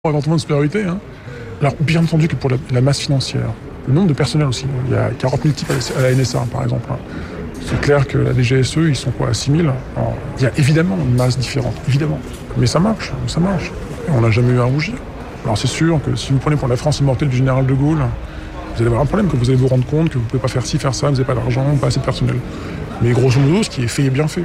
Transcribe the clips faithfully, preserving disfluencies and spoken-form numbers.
Éventuellement de supériorité. Hein. Alors, bien entendu que pour la, la masse financière, le nombre de personnel aussi. Il y a quarante mille types à la N S A, par exemple. C'est clair que la D G S E, ils sont quoi, à six mille. Alors, il y a évidemment une masse différente, évidemment. Mais ça marche, ça marche. Et on n'a jamais eu à rougir. Alors, c'est sûr que si vous prenez pour la France immortelle du général de Gaulle, vous allez avoir un problème, que vous allez vous rendre compte que vous ne pouvez pas faire ci, faire ça, vous n'avez pas d'argent, pas assez de personnel. Mais grosso modo, ce qui est fait est bien fait.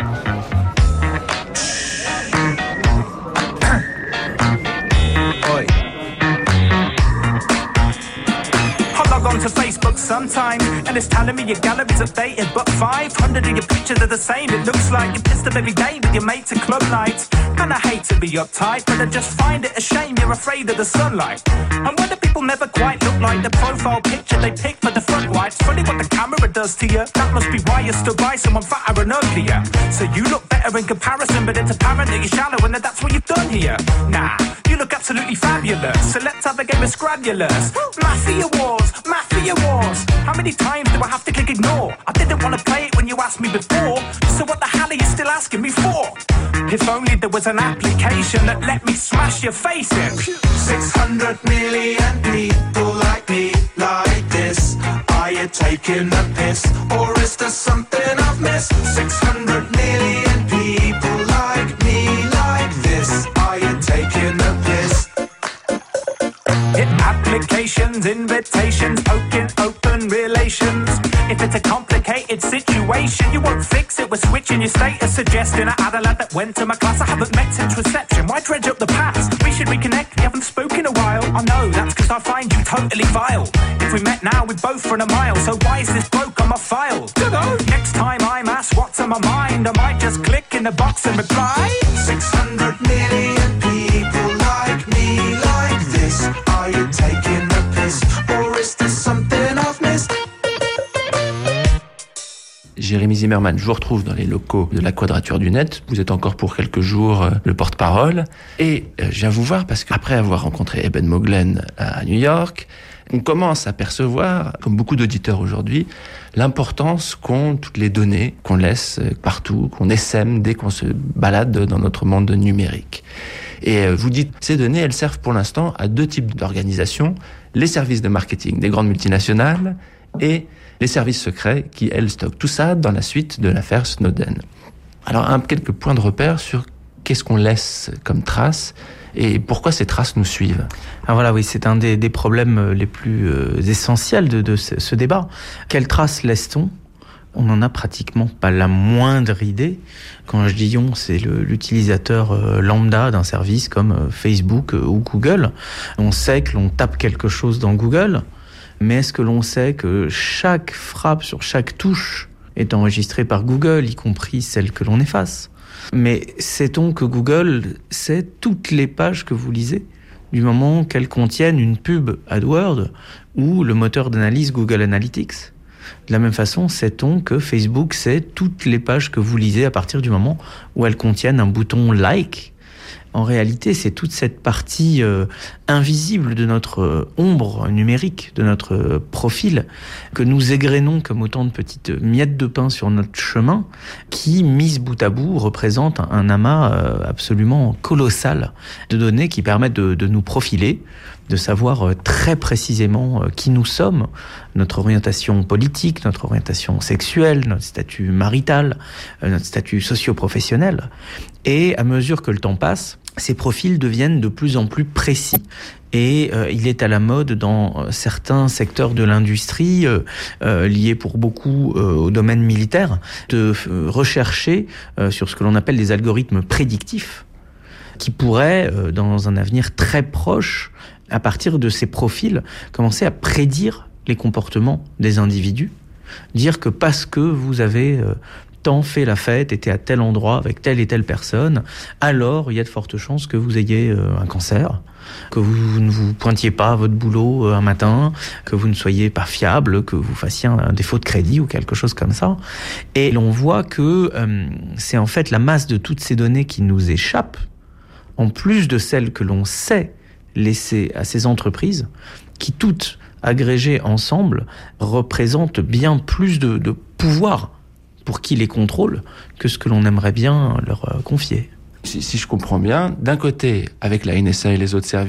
To Facebook sometime, and it's telling me your gallery's updated, but five hundred of your pictures are the same. It looks like you pissed up every day with your mates at club nights. And I hate to be uptight, but I just find it a shame you're afraid of the sunlight. And whether people never quite look like the profile picture they pick for the front right, it's funny what the camera does to you. That must be why you stood by someone fatter and uglier. So you look better in comparison, but it's apparent that you're shallow and that that's what you've done here. Nah, you look absolutely fabulous, so let's have a game of Scradulous. Mafia Wars, Mafia Wars. How many times do I have to click ignore? I didn't want to play it when you asked me before, so what the hell are you still asking me for? If only there was an application that let me smash your face in. six hundred million people like me, like this. Are you taking the piss, or is there something I've missed? six hundred million people like me, like this. Are you taking the piss? Hit applications, invitations, poking open relations. If it's a complicated situation, you won't fix it with switching your status. Suggesting I had a lad that went to my class I haven't met since reception. Why dredge up the past? We should reconnect, we haven't spoken a while. I know, that's cause I find you totally vile. If we met now, we'd both run a mile. So why is this broke on my file? Dunno. Next time I'm asked what's on my mind, I might just click in the box and reply. six hundred million people like me, like this. Are you taking the piss, or is there something I've missed? Jérémy Zimmerman, je vous retrouve dans les locaux de la Quadrature du Net. Vous êtes encore pour quelques jours euh, le porte-parole. Et euh, je viens vous voir parce qu'après avoir rencontré Eben Moglen à New York, on commence à percevoir, comme beaucoup d'auditeurs aujourd'hui, l'importance qu'ont toutes les données qu'on laisse partout, qu'on essaime dès qu'on se balade dans notre monde numérique. Et euh, vous dites, ces données, elles servent pour l'instant à deux types d'organisations, les services de marketing des grandes multinationales et les services secrets qui, elles, stockent tout ça dans la suite de l'affaire Snowden. Alors, un, quelques points de repère sur qu'est-ce qu'on laisse comme traces et pourquoi ces traces nous suivent. Alors voilà, oui, c'est un des, des problèmes les plus euh, essentiels de, de ce, ce débat. Quelles traces laisse-t-on ? On n'en a pratiquement pas la moindre idée. Quand je dis on, c'est le, l'utilisateur euh, lambda d'un service comme euh, Facebook euh, ou Google. On sait que l'on tape quelque chose dans Google, mais est-ce que l'on sait que chaque frappe sur chaque touche est enregistrée par Google, y compris celle que l'on efface ? Mais sait-on que Google sait toutes les pages que vous lisez, du moment qu'elles contiennent une pub AdWords ou le moteur d'analyse Google Analytics ? De la même façon, sait-on que Facebook sait toutes les pages que vous lisez à partir du moment où elles contiennent un bouton « like ». En réalité, c'est toute cette partie euh, invisible de notre euh, ombre numérique, de notre euh, profil, que nous égrenons comme autant de petites miettes de pain sur notre chemin, qui, mises bout à bout, représente un, un amas euh, absolument colossal de données qui permettent de, de nous profiler, de savoir très précisément qui nous sommes, notre orientation politique, notre orientation sexuelle, notre statut marital, notre statut socio-professionnel. Et à mesure que le temps passe, ces profils deviennent de plus en plus précis. Et euh, il est à la mode dans certains secteurs de l'industrie, euh, euh, liés pour beaucoup euh, au domaine militaire, de euh, rechercher euh, sur ce que l'on appelle des algorithmes prédictifs, qui pourraient, euh, dans un avenir très proche, à partir de ces profils, commencer à prédire les comportements des individus. Dire que parce que vous avez euh, tant fait la fête, été à tel endroit avec telle et telle personne, alors il y a de fortes chances que vous ayez euh, un cancer, que vous ne vous pointiez pas à votre boulot euh, un matin, que vous ne soyez pas fiable, que vous fassiez un, un défaut de crédit ou quelque chose comme ça. Et l'on voit que euh, c'est en fait la masse de toutes ces données qui nous échappent, en plus de celles que l'on sait laissées à ces entreprises, qui toutes, agrégées ensemble, représentent bien plus de, de pouvoir pour qui les contrôle que ce que l'on aimerait bien leur confier. Si, si je comprends bien, d'un côté, avec la N S A et les autres services,